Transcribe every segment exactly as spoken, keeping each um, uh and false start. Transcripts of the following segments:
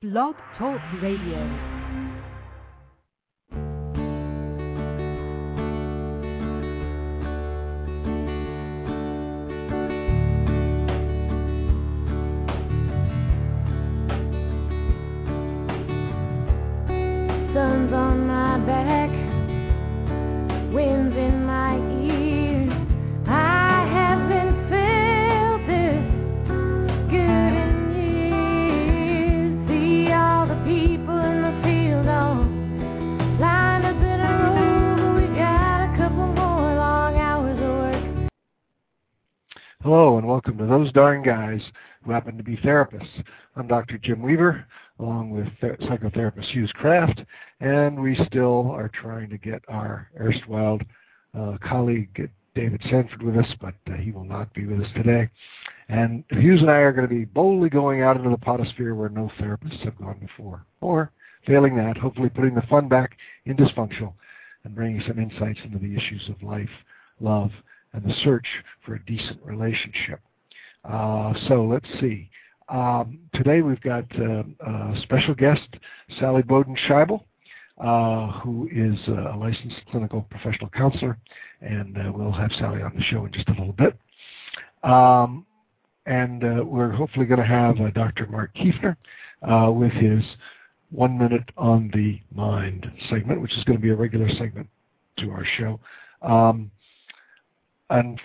Blog Talk Radio. Sun's on my back, winds in my ears. I haven't felt this good in years. See all the people in the field all lined up in a row, but we got a couple more long hours of work. Hello and welcome to Those Darn Guys Who Happen to Be Therapists. I'm Doctor Jim Weaver, along with th- psychotherapist Hughes Kraft, and we still are trying to get our erstwhile uh, colleague David Sanford with us, but uh, he will not be with us today. And Hughes and I are going to be boldly going out into the potosphere where no therapists have gone before, or, failing that, hopefully putting the fun back in dysfunctional and bringing some insights into the issues of life, love, and the search for a decent relationship. Uh, so let's see. Um, today we've got uh, a special guest, Sally Bowden-Scheibel, uh, who is a licensed clinical professional counselor, and uh, we'll have Sally on the show in just a little bit. Um, and uh, we're hopefully going to have uh, Doctor Mark Kiefner uh, with his One Minute on the Mind segment, which is going to be a regular segment to our show. Um, and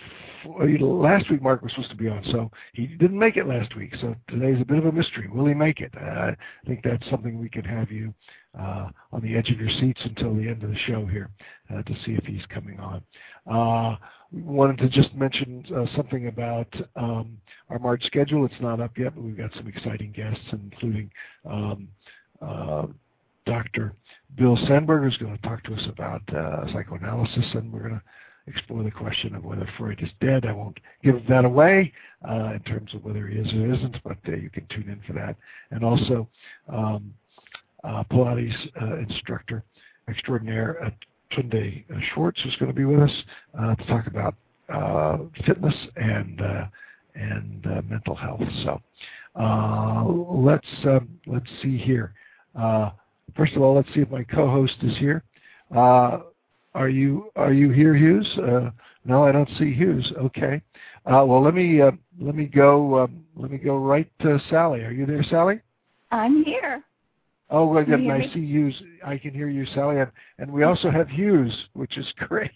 last week Mark was supposed to be on, so he didn't make it last week. So today's a bit of a mystery. Will he make it? Uh, I think that's something we can have you uh, on the edge of your seats until the end of the show here uh, to see if he's coming on. Uh, we wanted to just mention uh, something about um, our March schedule. It's not up yet, but we've got some exciting guests, including um, uh, Doctor Bill Sandberg, who's going to talk to us about uh, psychoanalysis, and we're going to explore the question of whether Freud is dead. I won't give that away uh, in terms of whether he is or isn't, but uh, you can tune in for that. And also, um, uh, Pilates uh, instructor extraordinaire uh, Tunde uh, Schwartz is going to be with us uh, to talk about uh, fitness and uh, and uh, mental health. So uh, let's um, let's see here. Uh, first of all, let's see if my co-host is here. Uh, Are you are you here, Hughes? Uh, no, I don't see Hughes. Okay. Uh, well, let me uh, let me go um, let me go right to Sally. Are you there, Sally? I'm here. Oh, well, good. Can And you I see Hughes. I can hear you, Sally, and, and we also have Hughes, which is great.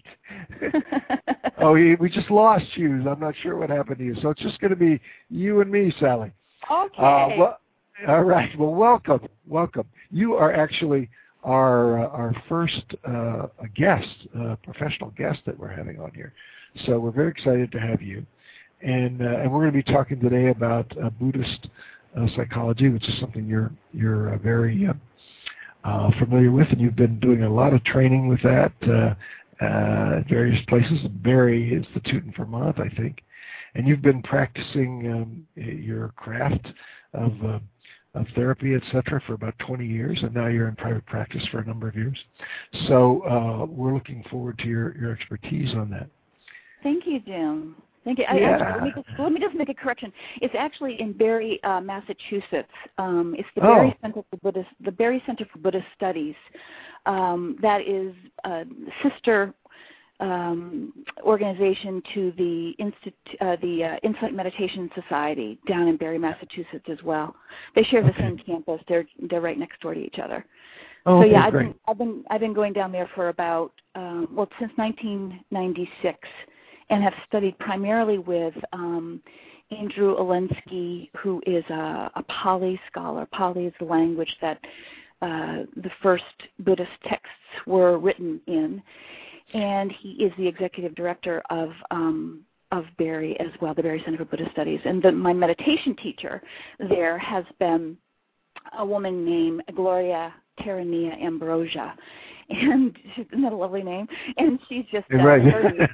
oh, he, we just lost Hughes. I'm not sure what happened to you. So it's just going to be you and me, Sally. Okay. Uh, well, all right. Well, welcome, welcome. You are actually our uh, our first uh, guest, uh, professional guest that we're having on here. So we're very excited to have you. And uh, and we're going to be talking today about uh, Buddhist uh, psychology, which is something you're you're uh, very uh, uh, familiar with, and you've been doing a lot of training with that uh, uh, at various places, Barry Institute in Vermont, I think. And you've been practicing um, your craft of uh, of therapy, et cetera, for about twenty years, and now you're in private practice for a number of years. So uh, we're looking forward to your, your expertise on that. Thank you, Jim. Thank you. Yeah. I, actually, let, me just, let me just make a correction. It's actually in Barre, uh, Massachusetts. Um, it's the Oh. Barre Center for Buddhist, the Barre Center for Buddhist Studies. Um, that is a sister um, organization to the Institute, uh, the uh, Insight Meditation Society down in Barre, Massachusetts as well. They share the Okay. same campus. They're they're right next door to each other. Oh, so okay, yeah, I've great. been I've been I've been going down there for about um, well since nineteen ninety-six, and have studied primarily with um, Andrew Olendzki, who is a, a Pali scholar. Pali is the language that uh, the first Buddhist texts were written in, and he is the executive director of um, of Barre as well, the Barre Center for Buddhist Studies. And the, my meditation teacher there has been a woman named Gloria Terania Ambrosia. And isn't that a lovely name? And she's just uh, right.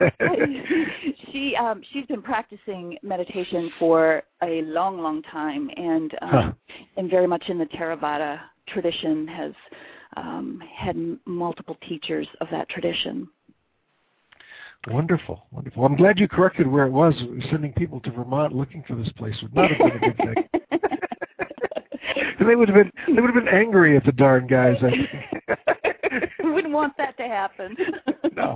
she um, she's been practicing meditation for a long, long time, and um, Huh. and very much in the Theravada tradition, has um, had m- multiple teachers of that tradition. Wonderful, wonderful. I'm glad you corrected where it was. Sending people to Vermont looking for this place would not have been a good thing. they would have been they would have been angry at the darn guys. We wouldn't want that to happen. No.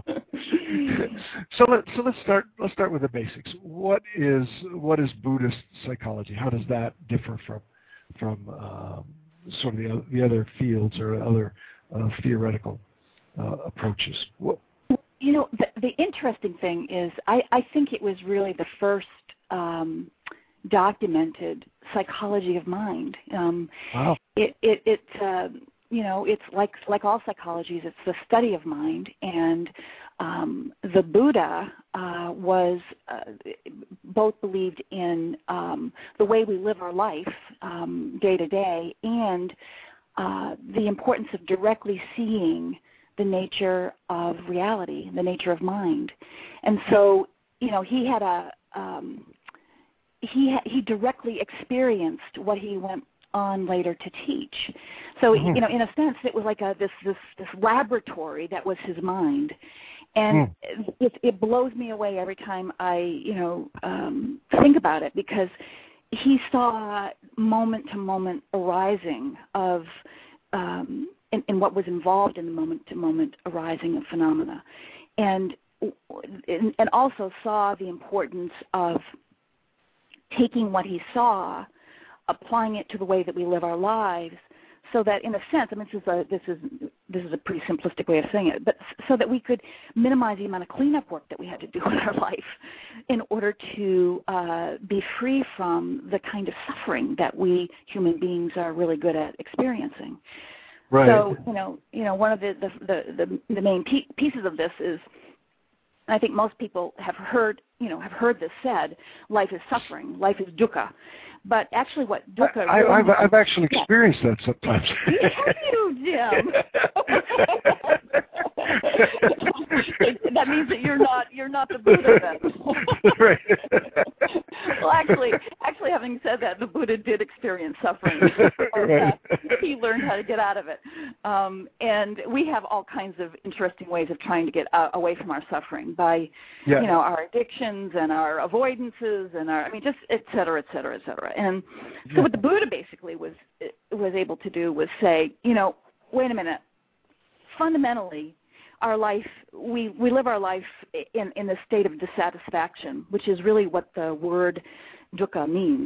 So let so let's start let's start with the basics. What is what is Buddhist psychology? How does that differ from from um, sort of the the other fields or other uh, theoretical uh, approaches? What, You know, the, the interesting thing is, I, I think it was really the first um, documented psychology of mind. Um, wow. It, it, it uh, you know, it's like like all psychologies, it's the study of mind, and um, the Buddha uh, was uh, both believed in um, the way we live our life um, day to day, and uh, the importance of directly seeing the nature of reality, the nature of mind. And so, you know, he had a, um, he ha- he directly experienced what he went on later to teach. So, mm-hmm. you know, in a sense, it was like a, this, this, this laboratory that was his mind. And mm. it, it blows me away every time I, you know, um, think about it, because he saw moment-to-moment arising of um, In, in what was involved in the moment-to-moment arising of phenomena, and and also saw the importance of taking what he saw, applying it to the way that we live our lives, so that in a sense, I mean, this is a this is this is a pretty simplistic way of saying it, but so that we could minimize the amount of cleanup work that we had to do in our life in order to uh, be free from the kind of suffering that we human beings are really good at experiencing. Right. So, you know, you know, one of the the the, the, the main pe- pieces of this is, I think most people have heard, you know, have heard this said: life is suffering, life is dukkha. But actually, what dukkha I, really I've means, I've actually experienced yeah. that sometimes. Have you, Jim? That means that you're not you're not the Buddha then. Right. Well, actually, actually, having said that, the Buddha did experience suffering. Right. Uh, he learned how to get out of it, um, and we have all kinds of interesting ways of trying to get uh, away from our suffering by, yeah. you know, our addictions and our avoidances and our, I mean, just et cetera, et cetera, et cetera. And so, yeah. what the Buddha basically was was able to do was say, you know, wait a minute, fundamentally, our life, we, we live our life in, in a state of dissatisfaction, which is really what the word dukkha means.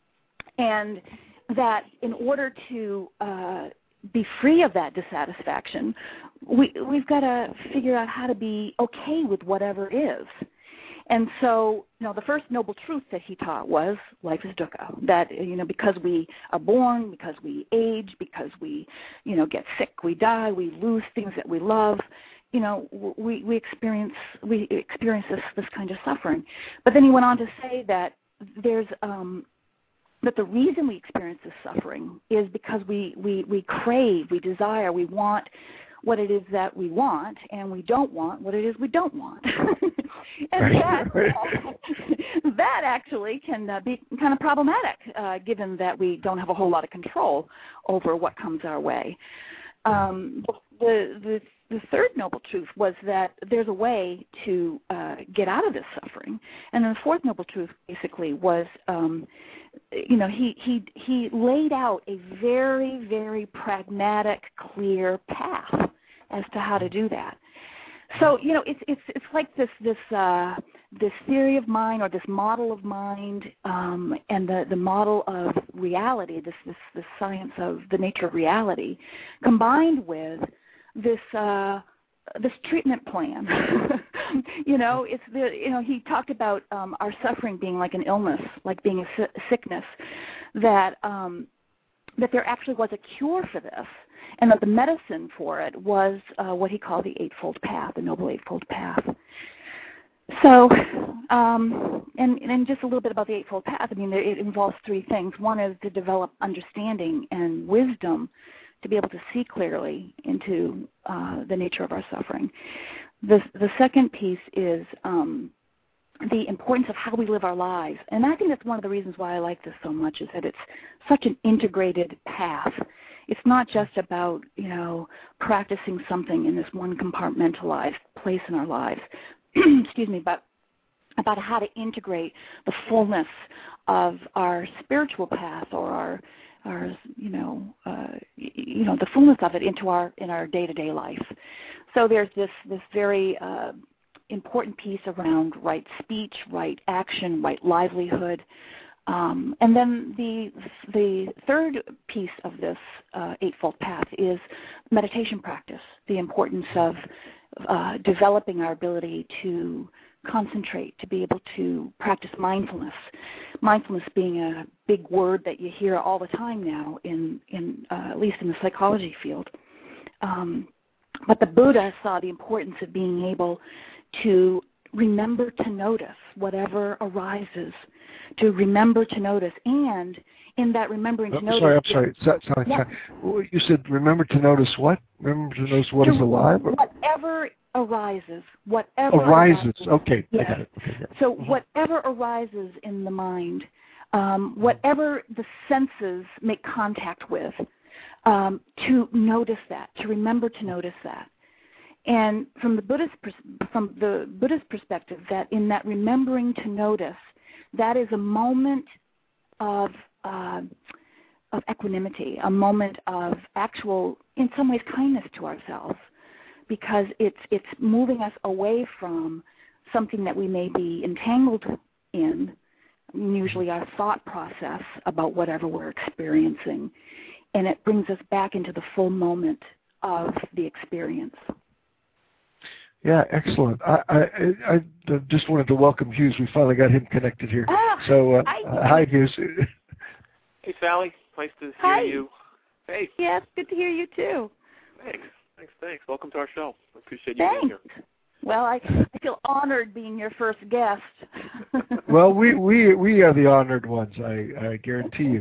And that in order to uh, be free of that dissatisfaction, we, we've got to figure out how to be okay with whatever is. And so, you know, the first noble truth that he taught was life is dukkha. That, you know, because we are born, because we age, because we, you know, get sick, we die, we lose things that we love, you know, we, we experience we experience this, this kind of suffering. But then he went on to say that there's um, that the reason we experience this suffering is because we, we, we crave, we desire, we want what it is that we want, and we don't want what it is we don't want. And that, uh, that actually can uh, be kind of problematic, uh, given that we don't have a whole lot of control over what comes our way. Um, the, the the third noble truth was that there's a way to uh, get out of this suffering, and then the fourth noble truth basically was, um, you know, he he he laid out a very very pragmatic, clear path as to how to do that. So, you know, it's it's it's like this this uh, this theory of mind, or this model of mind, um, and the, the model of reality, this this this science of the nature of reality, combined with this uh, this treatment plan. You know, it's the you know he talked about um, our suffering being like an illness, like being a si- sickness, that um, that there actually was a cure for this. And that the medicine for it was uh, what he called the Eightfold Path, the Noble Eightfold Path. So, um, and, and just a little bit about the Eightfold Path. I mean, it involves three things. One is to develop understanding and wisdom to be able to see clearly into uh, the nature of our suffering. The, the second piece is um, the importance of how we live our lives. And I think that's one of the reasons why I like this so much, is that it's such an integrated path. It's not just about, you know, practicing something in this one compartmentalized place in our lives, excuse me, but about how to integrate the fullness of our spiritual path, or our our you know, uh, you know, the fullness of it into our in our day-to-day life. So there's this this very uh, important piece around right speech, right action, right livelihood. Um, and then the the third piece of this uh, Eightfold Path is meditation practice, the importance of uh, developing our ability to concentrate, to be able to practice mindfulness. Mindfulness being a big word that you hear all the time now, in, in uh, at least in the psychology field. Um, but the Buddha saw the importance of being able to remember to notice whatever arises, to remember to notice, and in that remembering to oh, notice... Sorry, I'm sorry. sorry, sorry, yeah. sorry. You said remember to notice what? Remember to notice what to is alive? Whatever arises, whatever arises. arises. Okay, yes. I got it. Okay, yeah. So mm-hmm. whatever arises in the mind, um, whatever the senses make contact with, um, to notice that, to remember to notice that. And from the Buddhist from the Buddhist perspective, that in that remembering to notice, that is a moment of uh, of equanimity, a moment of actual, in some ways, kindness to ourselves, because it's it's moving us away from something that we may be entangled in, usually our thought process about whatever we're experiencing, and it brings us back into the full moment of the experience. Yeah, excellent. I, I, I just wanted to welcome Hughes. We finally got him connected here. Ah, so, uh, hi, uh, hi, Hughes. Hey, Sally. Nice to hear hi. you. Hey. Yes, good to hear you too. Thanks. Thanks, thanks. Welcome to our show. I appreciate you Thanks. being here. Well, I, I feel honored being your first guest. Well, we, we, we are the honored ones, I, I guarantee you.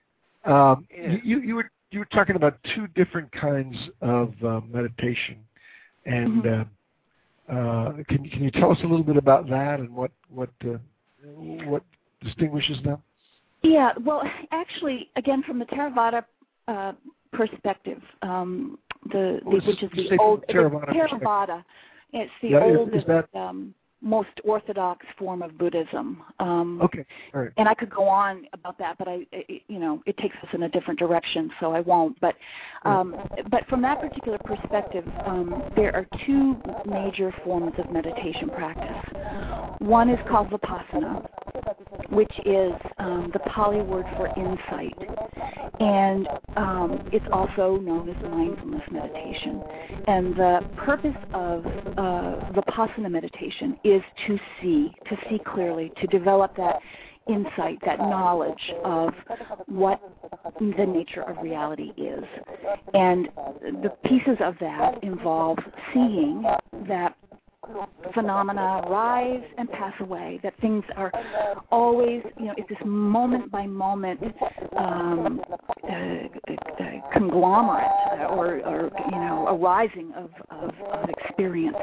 Um, yeah. you. You were you were talking about two different kinds of uh, meditation, and Mm-hmm. uh, Uh, can can you tell us a little bit about that and what what uh, what distinguishes them? Yeah, well, actually, again, from the Theravada uh, perspective, um, the, the which is the old Theravada. The Theravada, it's the yeah, oldest, that... um, most orthodox form of Buddhism. Um, okay, all right. And I could go on about that, but I, it, you know, it takes us in a different direction, so I won't. But, um, but from that particular perspective, um, there are two major forms of meditation practice. One is called Vipassana, which is um, the Pali word for insight, and um, it's also known as mindfulness meditation. And the purpose of uh, Vipassana meditation is to see, to see clearly, to develop that insight, that knowledge of what the nature of reality is. And the pieces of that involve seeing that phenomena rise and pass away, that things are always, you know, it's this moment by moment um, uh, uh, conglomerate or, or, you know, arising of, of, of experience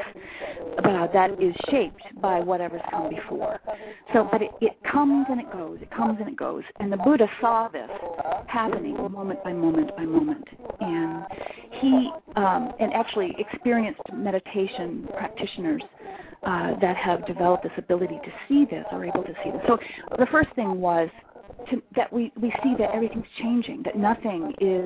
uh, that is shaped by whatever's come before. So, but it, it comes and it goes, it comes and it goes. And the Buddha saw this happening moment by moment by moment. And he, um, and actually experienced meditation practitioners Uh, that have developed this ability to see this, are able to see this. So the first thing was to, that we, we see that everything's changing, that nothing is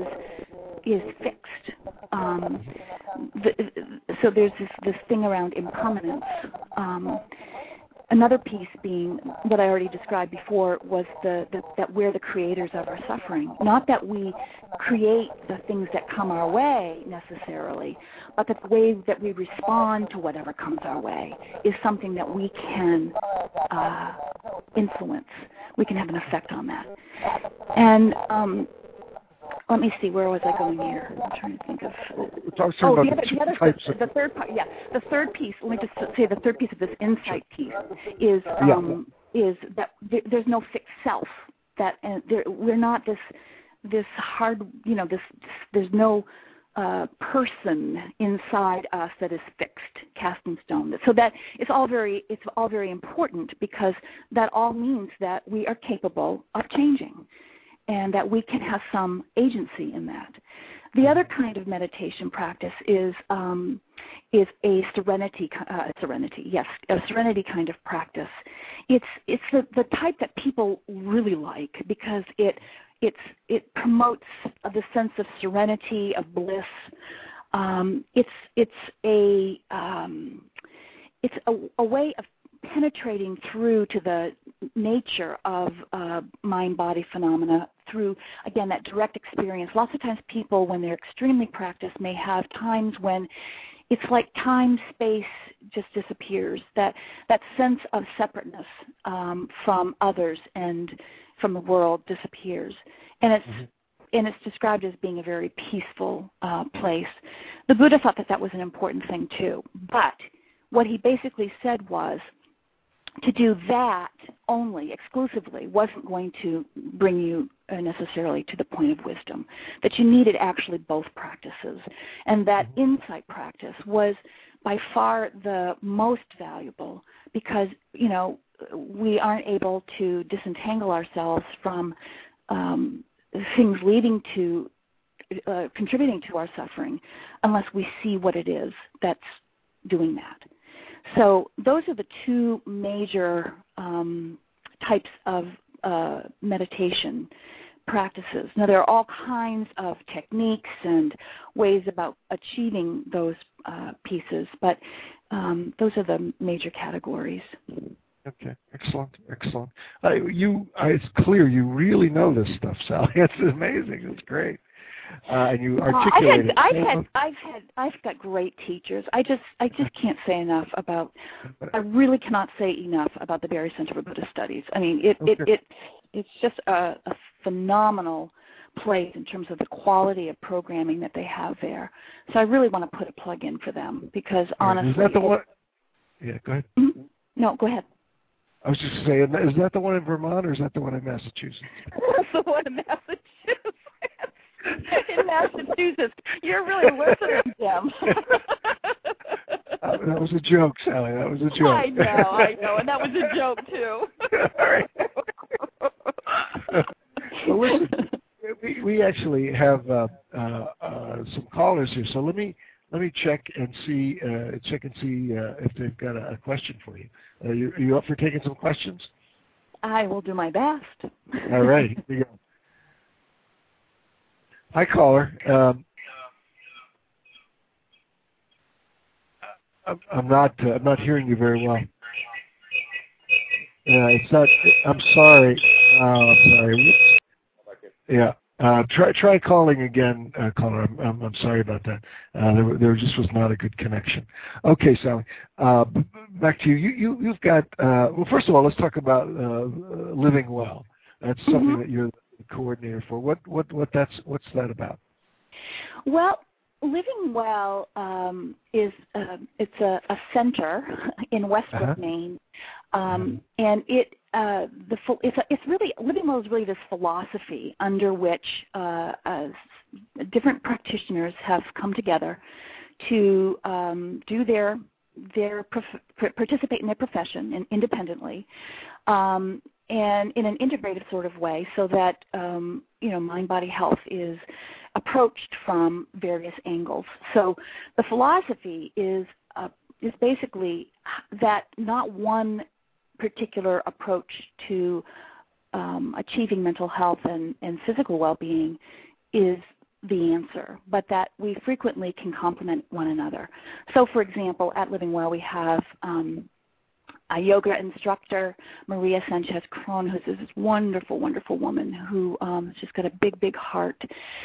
is fixed. Um, the, so there's this, this thing around impermanence. Um, Another piece being what I already described before was the, the that we're the creators of our suffering. Not that we create the things that come our way necessarily, but that the way that we respond to whatever comes our way is something that we can uh, influence. We can have an effect on that. And um, let me see, where was I going here? I'm trying to think of. Talk oh, about the, other, the, other, types the, of... the third part. Yeah, the third piece. Let me just say the third piece of this insight piece is um, yeah. is that there, there's no fixed self. That and there, we're not this this hard. You know, this, this there's no uh, person inside us that is fixed, cast in stone. So that it's all very it's all very important, because that all means that we are capable of changing, and that we can have some agency in that. The other kind of meditation practice is um, is a serenity, uh, serenity, yes, a serenity kind of practice. It's it's the, the type that people really like, because it it's it promotes the sense of serenity, of bliss. Um, it's it's a um, it's a, a way of penetrating through to the nature of uh, mind-body phenomena through, again, that direct experience. Lots of times people, when they're extremely practiced, may have times when it's like time, space just disappears, that, that sense of separateness um, from others and from the world disappears. And it's mm-hmm. and it's described as being a very peaceful uh, place. The Buddha thought that that was an important thing too. But what he basically said was, to do that only, exclusively, wasn't going to bring you uh, necessarily to the point of wisdom, that you needed actually both practices. And that insight practice was by far the most valuable because, you know, we aren't able to disentangle ourselves from um, things leading to, uh, contributing to our suffering unless we see what it is that's doing that. So those are the two major um, types of uh, meditation practices. Now, there are all kinds of techniques and ways about achieving those uh, pieces, but um, those are the major categories. Okay, excellent, excellent. Uh, you, uh, it's clear you really know this stuff, Sally. It's amazing. It's great. Uh, and you articulate uh, I've had, I've had, I've had, I've got great teachers. I just, I just can't say enough about. I really cannot say enough about the Barre Center for Buddhist Studies. I mean, it, okay. it, it, it's just a, a phenomenal place in terms of the quality of programming that they have there. So I really want to put a plug in for them because honestly, is that the one? Yeah, go ahead. Mm-hmm. No, go ahead. I was just saying, is that the one in Vermont or is that the one in Massachusetts? That's the one in Massachusetts. In Massachusetts. You're really listening, Jim. uh, that was a joke, Sally. That was a joke. I know, I know, and that was a joke, too. All right. Well, listen, we, we actually have uh, uh, uh, some callers here, so let me let me check and see uh, check and see uh, if they've got a, a question for you. Uh, you. Are you up for taking some questions? I will do my best. All right, here we go. Hi, caller. Um, I'm not. Uh, I'm not hearing you very well. Yeah, it's not. I'm sorry. Uh, I'm sorry. Yeah. Uh, try try calling again, uh, caller. I'm, I'm I'm sorry about that. Uh, there there just was not a good connection. Okay, Sally. Uh, back to you. You you you've got. Uh, well, first of all, let's talk about uh, living well. That's something mm-hmm. that you're the coordinator for. What what what that's what's that about? Well, Living Well um, is uh, it's a, a center in Westwood, uh-huh. Maine, um, mm-hmm. and it uh, the it's a, it's really Living Well is really this philosophy under which uh, uh, different practitioners have come together to um, do their their prof- participate in their profession and independently. Um, and in an integrative sort of way so that, um, you know, mind-body health is approached from various angles. So the philosophy is uh, is basically that not one particular approach to um, achieving mental health and, and physical well-being is the answer, but that we frequently can complement one another. So, for example, at Living Well we have um, a yoga instructor, Maria Sanchez-Cron, who's this wonderful, wonderful woman who um, she's got a big, big heart.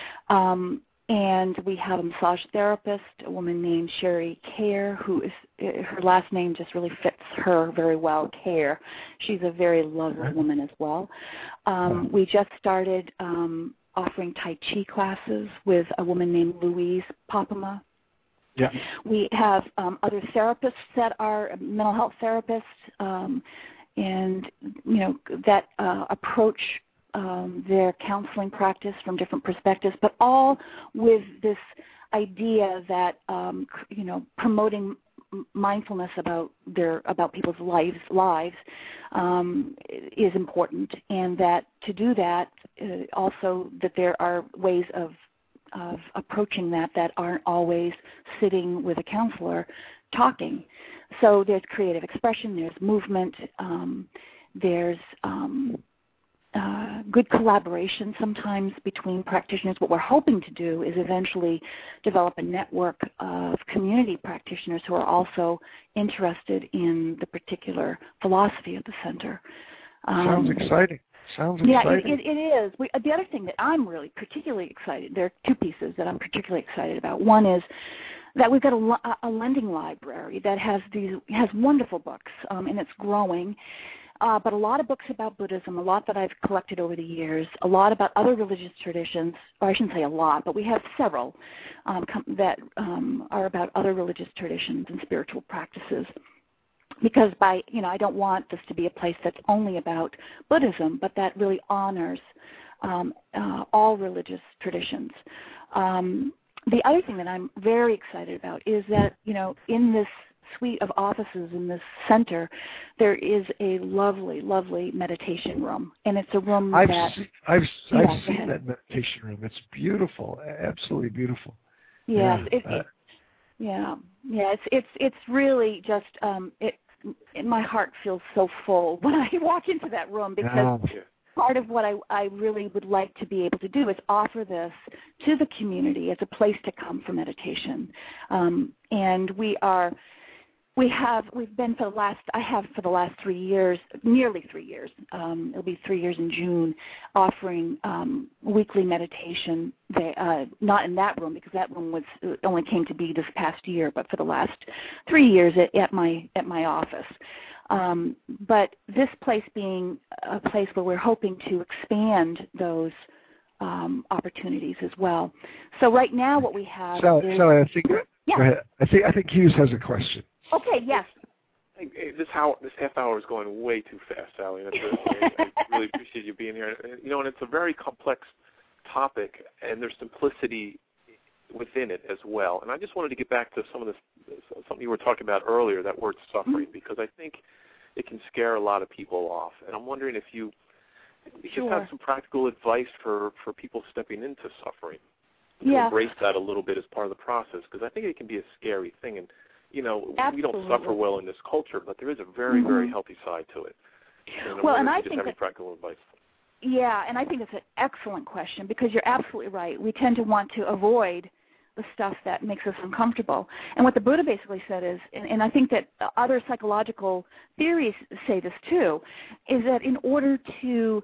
Um, and we have a massage therapist, a woman named Sherry Care, who is, her last name just really fits her very well, Care. She's a very lovely woman as well. Um, we just started um, offering Tai Chi classes with a woman named Louise Popema. Yeah. We have um, other therapists that are mental health therapists, um, and you know that uh, approach um, their counseling practice from different perspectives, but all with this idea that um, you know promoting mindfulness about their about people's lives lives um, is important, and that to do that uh, also that there are ways of of approaching that that aren't always sitting with a counselor talking. So there's creative expression, there's movement, um, there's um, uh, good collaboration sometimes between practitioners. What we're hoping to do is eventually develop a network of community practitioners who are also interested in the particular philosophy of the center. Um, Sounds exciting. Sounds yeah, exciting. it, it, it is. We, the other thing that I'm really particularly excited, there are two pieces that I'm particularly excited about. One is that we've got a, a lending library that has these has wonderful books, um, and it's growing. Uh, but a lot of books about Buddhism, a lot that I've collected over the years, a lot about other religious traditions, or I shouldn't say a lot, but we have several um, com- that um, are about other religious traditions and spiritual practices. Because by, you know, I don't want this to be a place that's only about Buddhism, but that really honors um, uh, all religious traditions. Um, the other thing that I'm very excited about is that, you know, in this suite of offices in this center, there is a lovely, lovely meditation room, and it's a room I've that see, I've yeah, I've seen that meditation room. It's beautiful, absolutely beautiful. Yes, yeah, it, uh, it, yeah, yeah. It's it's it's really just um, it, it. My heart feels so full when I walk into that room because. yeah. Part of what I, I really would like to be able to do is offer this to the community as a place to come for meditation. Um, and we are, we have, we've been for the last, I have for the last three years, nearly three years, um, it'll be three years in June, offering um, weekly meditation, they, uh, not in that room because that room was only came to be this past year, but for the last three years at, at my at my office. Um, but this place being a place where we're hoping to expand those um, opportunities as well. So right now, what we have Sally, is Sally, I think. yeah. Go ahead. I think I think Hughes has a question. Okay. Yes. Hey, hey, this how this half hour is going way too fast, Sally. That's really, I really appreciate you being here. You know, and it's a very complex topic, and there's simplicity within it as well. And I just wanted to get back to some of this, something you were talking about earlier, that word suffering, Mm-hmm. because I think it can scare a lot of people off. And I'm wondering if you, you Sure. just have some practical advice for, for people stepping into suffering, to Yeah. embrace that a little bit as part of the process, because I think it can be a scary thing. And, you know, Absolutely. we don't suffer well in this culture, but there is a very, Mm-hmm. very healthy side to it. And I'm Well, and wondering if I you just think have any that, practical advice. yeah, and I think it's an excellent question because you're absolutely right. We tend to want to avoid the stuff that makes us uncomfortable. And what the Buddha basically said is, and, and I think that other psychological theories say this too, is that in order to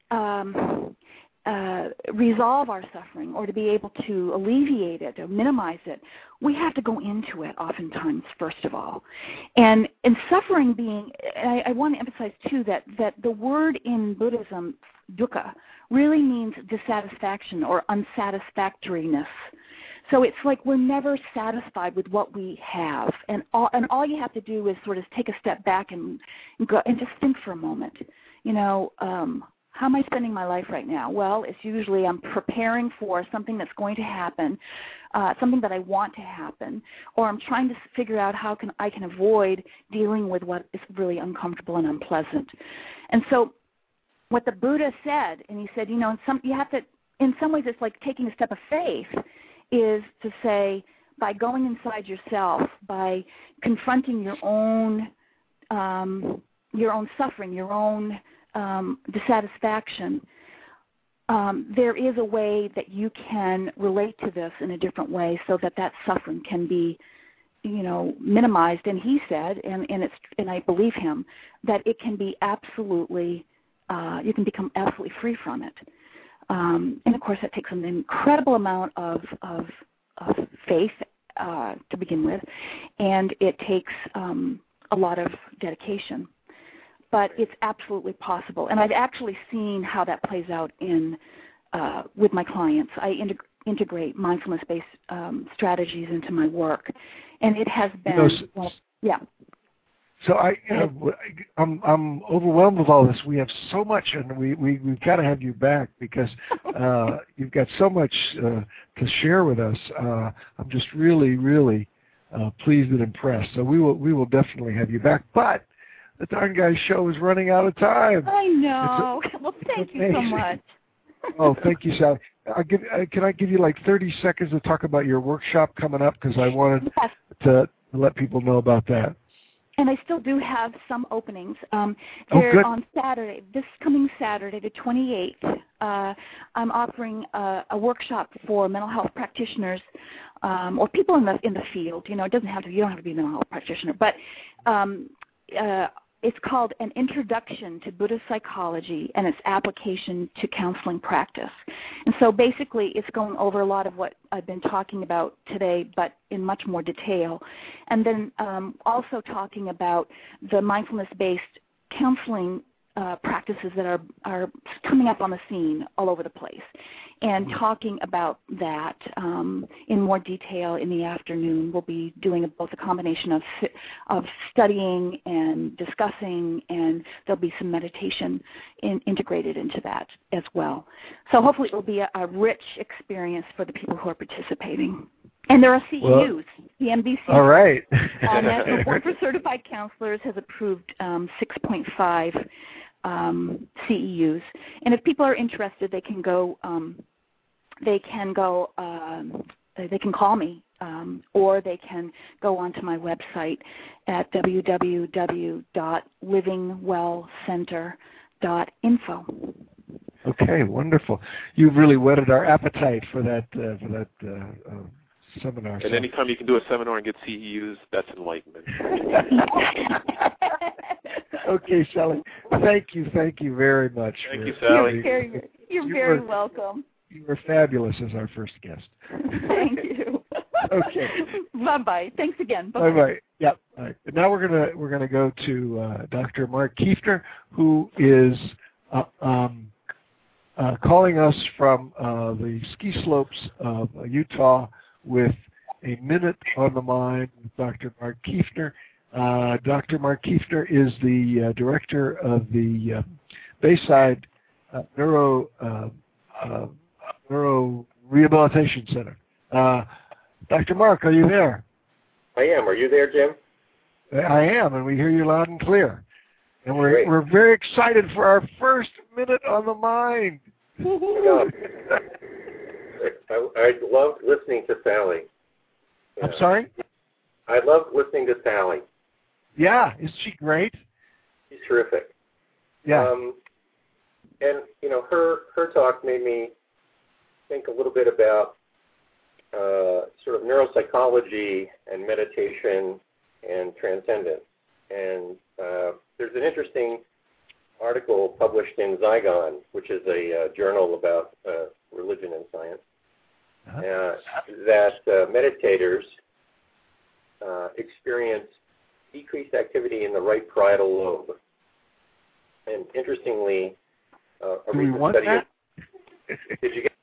um, uh, resolve our suffering or to be able to alleviate it or minimize it, we have to go into it oftentimes, first of all. And, and suffering being, and I, I want to emphasize too that, that the word in Buddhism, dukkha, really means dissatisfaction or unsatisfactoriness. So it's like we're never satisfied with what we have, and all and all you have to do is sort of take a step back and, and go and just think for a moment. You know, um, how am I spending my life right now? Well, it's usually I'm preparing for something that's going to happen, uh, something that I want to happen, or I'm trying to figure out how can I can avoid dealing with what is really uncomfortable and unpleasant. And so, what the Buddha said, and he said, you know, in some you have to, in some ways, it's like taking a step of faith. Is to say, by going inside yourself, by confronting your own um, your own suffering, your own um, dissatisfaction, um, there is a way that you can relate to this in a different way, so that that suffering can be, you know, minimized. And he said, and, and it's and I believe him, that it can be absolutely, uh, you can become absolutely free from it. Um, and, of course, that takes an incredible amount of, of, of faith uh, to begin with, and it takes um, a lot of dedication. But it's absolutely possible. And I've actually seen how that plays out in uh, with my clients. I integ- integrate mindfulness-based um, strategies into my work, and it has been, You know, well, yeah. So I, you know, I'm I'm overwhelmed with all this. We have so much, and we we we've got to have you back because uh, you've got so much uh, to share with us. Uh, I'm just really really uh, pleased and impressed. So we will we will definitely have you back. But the Darn Guys show is running out of time. I know. A, well, thank you so much. Oh, thank you, Sally. I'll give, uh, can I give you like thirty seconds to talk about your workshop coming up, because I wanted Yes. to let people know about that. and I still do have some openings. Um, Oh, they're good. on Saturday, this coming Saturday, the twenty-eighth. Uh, I'm offering a, a workshop for mental health practitioners um, or people in the in the field. You know, it doesn't have to. You don't have to be a mental health practitioner, but um, uh, it's called An Introduction to Buddhist Psychology and its Application to Counseling Practice. And so basically it's going over a lot of what I've been talking about today, but in much more detail. And then um, also talking about the mindfulness-based counseling uh, practices that are, are coming up on the scene all over the place, and talking about that um, in more detail in the afternoon. We'll be doing both a combination of of studying and discussing, and there'll be some meditation in, integrated into that as well. So hopefully it will be a, a rich experience for the people who are participating. And there are C E Us. Well, the M B C, all right. uh, National Board for Certified Counselors, has approved um, six point five um, C E Us. And if people are interested, they can go. Um, they can go. Um, they can call me, um, or they can go onto my website at w w w dot living well center dot info. Okay, wonderful. You've really whetted our appetite for that uh, for that uh, uh, seminar. And so. anytime you can do a seminar and get C E Us, that's enlightenment. Okay, Sally. Thank you, thank you very much. Thank for, you, Sally. You're very, you're you very were, welcome. You were fabulous as our first guest. Thank you. Okay. Bye bye. Thanks again. Bye bye. Yep. All right. Now we're gonna we're gonna go to uh, Doctor Mark Kiefner, who is uh, um, uh, calling us from uh, the ski slopes of uh, Utah with a minute on the mind with Doctor Mark Kiefner. Uh, Doctor Mark Kiefner is the uh, director of the uh, Bayside uh, Neuro uh, uh, Neuro Rehabilitation Center. Uh, Doctor Mark, are you there? I am. Are you there, Jim? I am, and we hear you loud and clear. And we're Great. we're very excited for our first minute on the mind. I, I loved listening to Sally. I'm uh, sorry? I loved listening to Sally. Yeah, isn't she great? She's terrific. Yeah. Um, and, you know, her, her talk made me think a little bit about uh, sort of neuropsychology and meditation and transcendence. And uh, there's an interesting article published in Zygon, which is a uh, journal about uh, religion and science, uh-huh. uh, that uh, meditators uh, experience decreased activity in the right parietal lobe. And interestingly, uh, a Do we recent want study that? Of, did you get?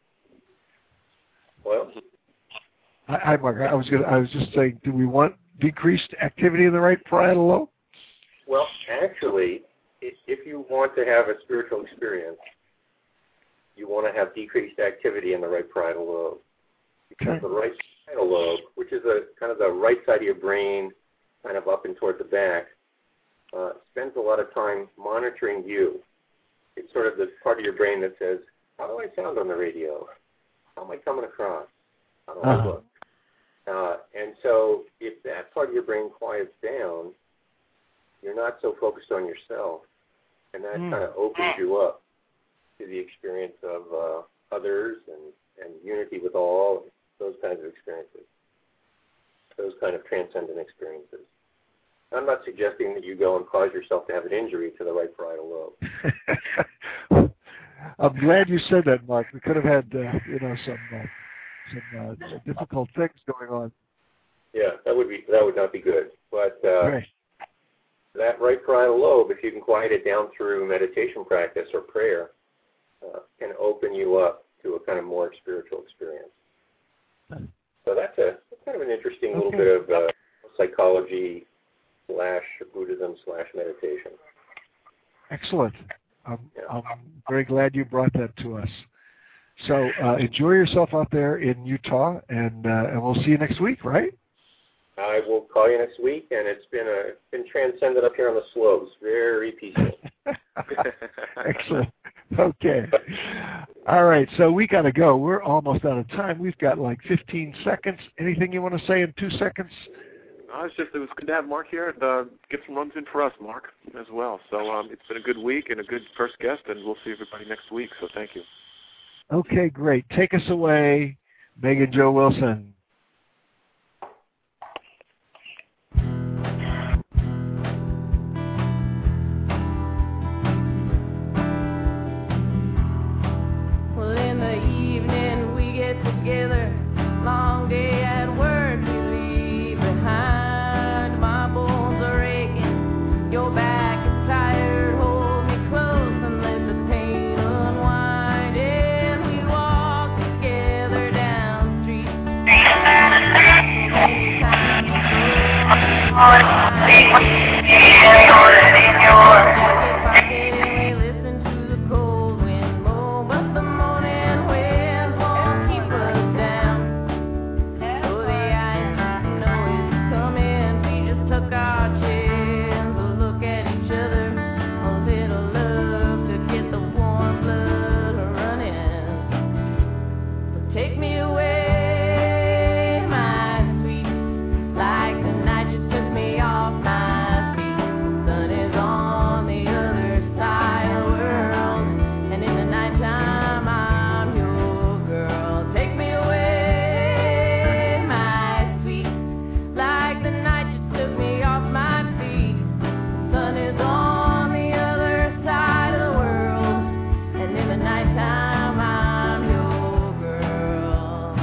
Well, Hi, Mark. I was gonna, I was just saying, do we want decreased activity in the right parietal lobe? Well, actually, if, if you want to have a spiritual experience, you want to have decreased activity in the right parietal lobe. Because okay. the right parietal lobe, which is a kind of the right side of your brain, kind of up and toward the back, uh, spends a lot of time monitoring you. It's sort of the part of your brain that says, how do I sound on the radio? How am I coming across? How do I uh-huh. look? Uh, and so if that part of your brain quiets down, you're not so focused on yourself, and that mm. kind of opens you up to the experience of uh, others and, and unity with all, those kinds of experiences, those kind of transcendent experiences. I'm not suggesting that you go and cause yourself to have an injury to the right parietal lobe. I'm glad you said that, Mark. We could have had, uh, you know, some uh, some uh, difficult things going on. Yeah, that would be that would not be good. But uh, right. that right parietal lobe, if you can quiet it down through meditation practice or prayer, uh, can open you up to a kind of more spiritual experience. So that's a kind of an interesting okay. little bit of uh, psychology slash Buddhism slash meditation. Excellent. I'm, yeah. I'm very glad you brought that to us. So uh, enjoy yourself out there in Utah, and uh, and we'll see you next week, right? I will call you next week, and it's been a been transcended up here on the slopes, very peaceful. Excellent. Okay. All right. So we got to go. We're almost out of time. We've got like fifteen seconds. Anything you want to say in two seconds? Uh, it's just it was good to have Mark here and uh, get some runs in for us, Mark, as well. So um, it's been a good week and a good first guest, and we'll see everybody next week. So thank you. Okay, great. Take us away, Megan Jo Wilson. Well, in the evening we get together, long day at work you leave behind. My bones are aching, your back is tired, hold me close and let the pain unwind. And we walk together down the street. We listen to the cold wind blow, but the morning winds won't keep us down. Oh, the ice snow is coming. We just took our chance to look at each other. A little love to get the warm blood running. So take me away, my sweet, like the night you took me off my feet. The sun is on the other side of the world, and in the nighttime I'm your girl. Take me away, my sweet, like the night you took me off my feet. The sun is on the other side of the world, and in the nighttime I'm your girl.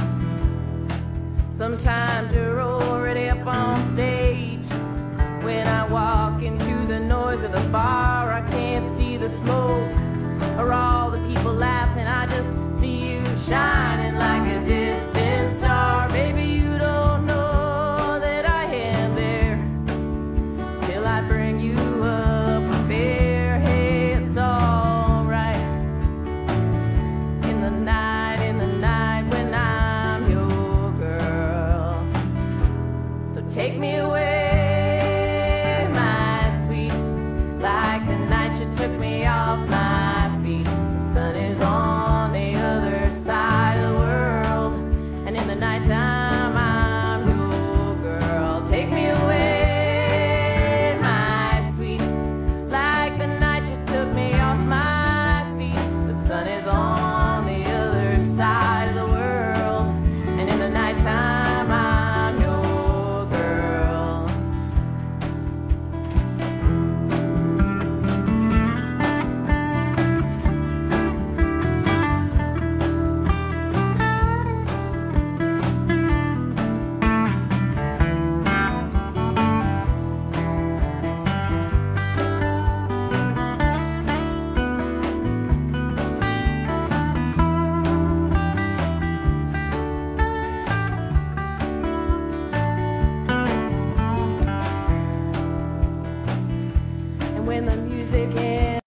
Sometimes you're already up on stage. When I walk into the noise of the bar, I can't see the smoke or all the people laughing. I just see you shining like a distant star. Baby, you don't know that I am there till I bring you up a beer. Hey, it's alright. In the night, in the night when I'm your girl. So take me away, my sweet, like the night you took me off my feet. The sun is on the other side of the world, and in the nighttime I'm your girl. Take me away, my sweet, like the night you took me off my feet. The sun is on the other side of the world, and in the nighttime I'm your girl. And when the music ends